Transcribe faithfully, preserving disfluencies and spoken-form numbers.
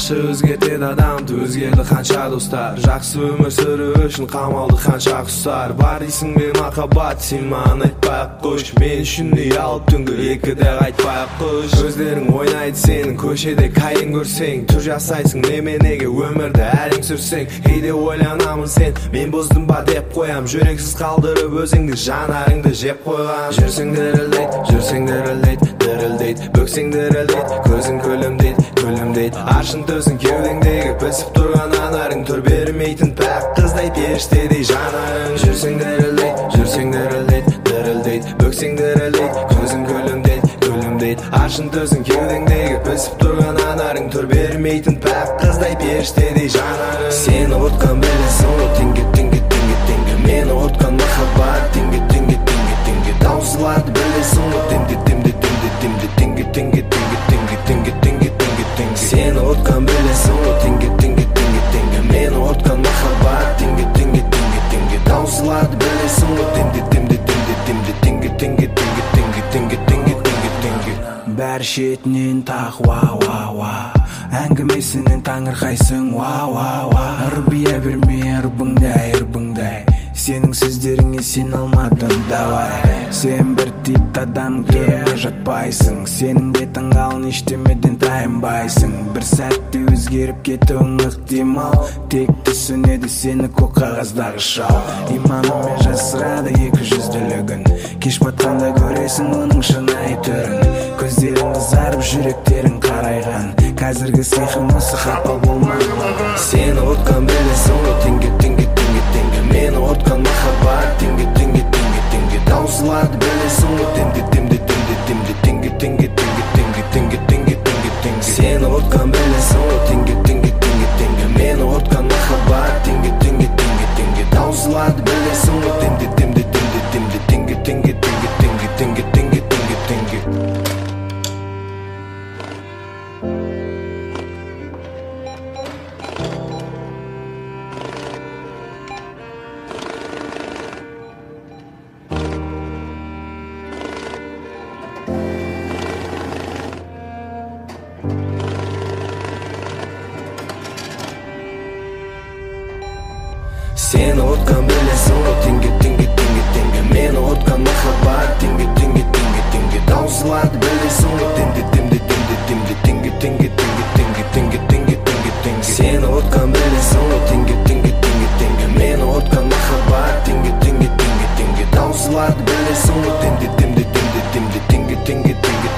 Жақшы өзгертеді адамды, өзгерді қанша достар. Жақсы өмір сүру үшін қамалды қанша құстар. Бар дейсің бе махаббат, сен маған айтпай-ақ қойшы. Мен үшін үй алып түнгі екіде қайтпай-ақ қойшы. Көздерің ойнайды сенің, көшеде қайын көрсең. Түр жасайсың неменеге өмірді әрең сүрсең. Кейде ойланамын сен, мен бұздым ба деп қоям. Жүрексіз қалдырып өзіңді, жанарыңды жеп қойған. Жүрсең дірілдейді, жүрсең дірілдейді, дірілдейді. Бөксең дірілдейді, көзің күлімдейді, күлімдейді. Аршын төсің кеудеңдегі пісіп тұрған анарың. Түр бермейтін пәк қыздай періштедей жанарың. Жүрсең дірілдейді, жүрсең дірілдейді, дірілдейді. Бөксең дірілдейді, көзің күлімдейді, күлімдейді. Аршын төсің кеудеңдегі пісіп тұрған анарың. Түр бермейтін пәк қыздай періштедей жанарың. Сені ұтқан білесің ғой, теңге теңге теңге теңге. Мені ұтқан махаббат, теңге теңге теңге теңге. Таусылады білесің ғой, теңге теңге теңге теңге теңге теңге теңге теңге теңге теңге теңге. Сені ұтқан білесің ғой, теңге теңге теңге теңге. Мені ұтқан махаббат, теңге теңге теңге теңге. Таусылады білесің ғой, теңге теңге теңге теңге теңге теңге теңге теңге теңге теңге теңге. Бәрі шетінен тақ ва ва ва. Әңгімесінен таңырқайсың ва ва ва. Ырбия берме ырбыңдай ырбыңдай. Сенің сөздеріңе сен алмадың давай. Сен бір тип адам түріне жатпайсың. Сенің де таңғалын ештемеден тайынбайсың. Бір сәтте өзгеріп кетуің ықтимал. Тек түсінеді сені көк қағаздағы шал. Иманымен жасырады екі жүзділігін. Кеш батқанда көресің оның шынайы түрін. Көздерің қызарып жүректерің қарайған. Қазіргі сиқым осы қапа болмаған. Сені ұтқан білесің ғой, теңге теңге теңге теңге. Мені ұтқан махаббат, теңге теңге теңге теңге. Таусылады білесің ғой, теңге теңге теңге теңге теңге теңге теңге теңге теңге теңге теңге. Сені ұтқан білесің ғой, теңге теңге теңге теңге. Мені ұтқан махаббат, теңге теңге теңге теңге. Таусылады білесің ғой, теңге теңге теңге теңге теңге теңге теңге теңге теңге теңге теңге. Сені ұтқан білесің ғой, теңге теңге теңге теңге. Мені ұтқан махаббат, теңге теңге теңге теңге. Таусылады білесің ғой, теңге теңге теңге теңге теңге теңге теңге теңге теңге теңге теңге. Сені ұтқан білесің ғой, теңге теңге теңге теңге. Мені ұтқан махаббат, теңге теңге теңге теңге. Таусылады білесің ғой, теңге теңге теңге теңге теңге теңге теңге